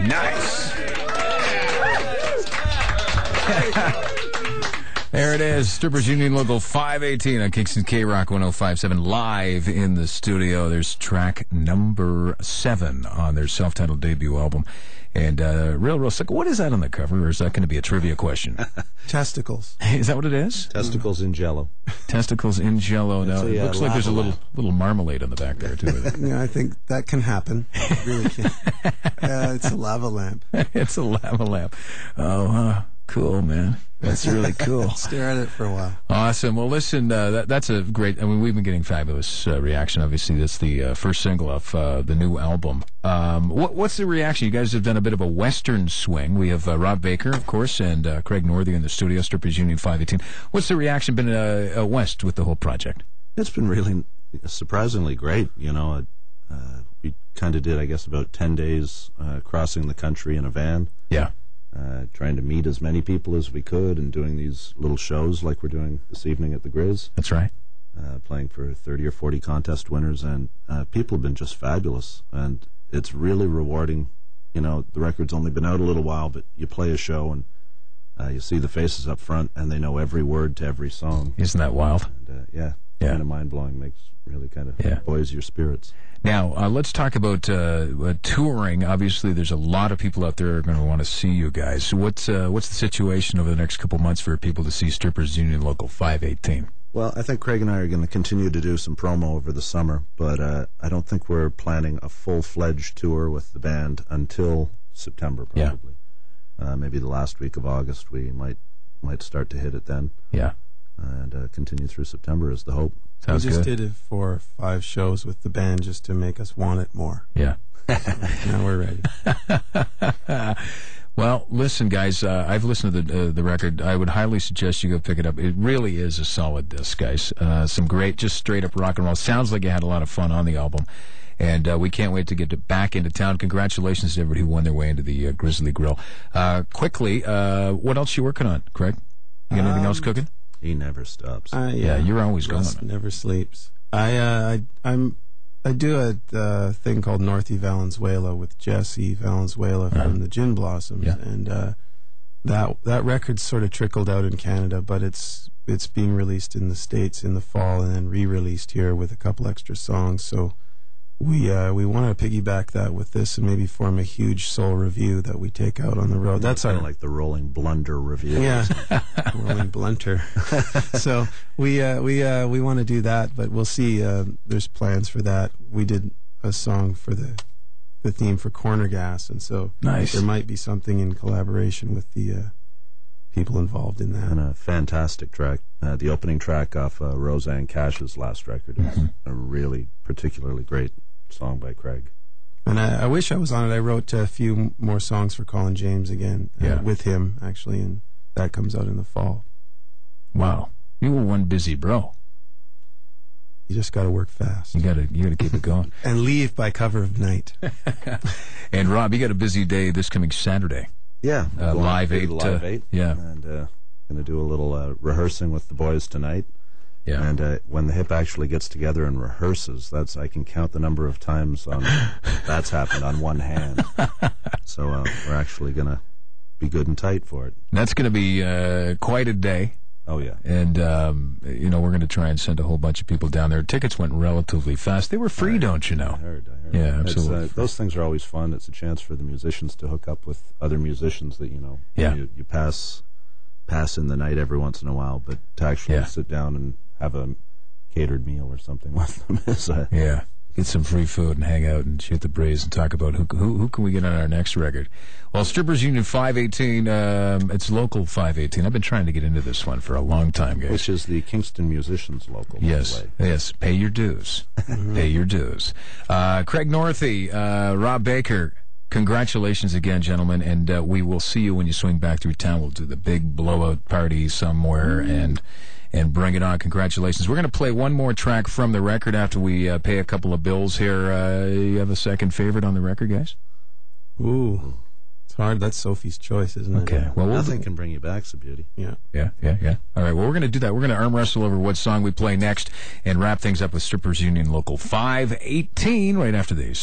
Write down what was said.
Nice. There it is, Strippers Union Local 518 on Kingston K-Rock 105.7, live in the studio. There's track number 7 on their self-titled debut album. And real sick. What is that on the cover, or is that going to be a trivia question? Testicles. Is that what it is? Testicles in Jello. Testicles in Jello. Now, it looks like there's a little marmalade on the back there, too. Yeah, I think that can happen. It really can. It's a lava lamp. It's a lava lamp. Oh, cool, man. That's really cool. Stare at it for a while. Awesome. Well, listen, that's a great... I mean, we've been getting fabulous reaction. Obviously, that's the first single of the new album. What's the reaction? You guys have done a bit of a Western swing. We have Rob Baker, of course, and Craig Northey in the studio, Strippers Union 518. What's the reaction been west with the whole project? It's been really surprisingly great. You know, we kind of did, I guess, about 10 days crossing the country in a van. Yeah. Trying to meet as many people as we could and doing these little shows like we're doing this evening at the Grizz. That's right. Playing for 30 or 40 contest winners, and people have been just fabulous. And it's really rewarding. You know, the record's only been out a little while, but you play a show and you see the faces up front, and they know every word to every song. Isn't that wild? And, kind of mind-blowing. Makes really kind of buoys your spirits. Now, let's talk about touring. Obviously, there's a lot of people out there who are going to want to see you guys. So what's the situation over the next couple months for people to see Strippers Union Local 518? Well, I think Craig and I are going to continue to do some promo over the summer, but I don't think we're planning a full-fledged tour with the band until September, probably. Yeah. Maybe the last week of August, we might start to hit it then. Yeah. And continue through September is the hope. We just did it for 5 shows with the band just to make us want it more. Yeah. Now we're ready. Well, listen, guys, I've listened to the record. I would highly suggest you go pick it up. It really is a solid disc, guys. Some great, just straight-up rock and roll. Sounds like you had a lot of fun on the album. And we can't wait to get back into town. Congratulations to everybody who won their way into the Grizzly Grill. Quickly, what else are you working on, Craig? You got anything else cooking? He never stops. Yeah, you're always going. Never sleeps. I do a thing called Northy Valenzuela with Jesse Valenzuela from the Gin Blossoms, and that record's sort of trickled out in Canada, but it's being released in the States in the fall and then re-released here with a couple extra songs. So we want to piggyback that with this and maybe form a huge soul review that we take out on the road. That's kind of like the Rolling Blunder review. Yeah, Rolling Blunter. So we want to do that, but we'll see. There's plans for that. We did a song for the theme for Corner Gas, and so there might be something in collaboration with the people involved in that. And a fantastic track. The opening track off Roseanne Cash's last record is a really particularly great song by Craig. And I wish I was on it. I wrote a few more songs for Colin James again with him, actually, and that comes out in the fall. Wow. You were one busy bro. You just got to work fast. You got to keep it going. And leave by cover of night. And Rob, you got a busy day this coming Saturday. Yeah. Live 8. Live 8. Yeah. And going to do a little rehearsing with the boys tonight. Yeah. And when the hip actually gets together and rehearses, I can count the number of times that's happened on one hand. So we're actually going to be good and tight for it. That's going to be quite a day. Oh, yeah. And, we're going to try and send a whole bunch of people down there. Tickets went relatively fast. They were free, don't you know? I heard. Yeah, absolutely. Those things are always fun. It's a chance for the musicians to hook up with other musicians that, you pass in the night every once in a while, but to actually sit down and have a catered meal or something with them is get some free food and hang out and shoot the breeze and talk about who can we get on our next record. Well, Strippers Union 518, it's local 518. I've been trying to get into this one for a long time, guys. Which is the Kingston Musicians local. Yes, pay your dues. Pay your dues. Craig Northey, Rob Baker, congratulations again, gentlemen, and we will see you when you swing back through town. We'll do the big blowout party somewhere and bring it on. Congratulations. We're going to play one more track from the record after we pay a couple of bills here. You have a second favorite on the record, guys? Ooh, it's hard. That's Sophie's choice, isn't it? Okay. Well, nothing can bring you back, so beauty. Yeah. All right, well, we're going to do that. We're going to arm wrestle over what song we play next and wrap things up with Strippers Union Local 518 right after these.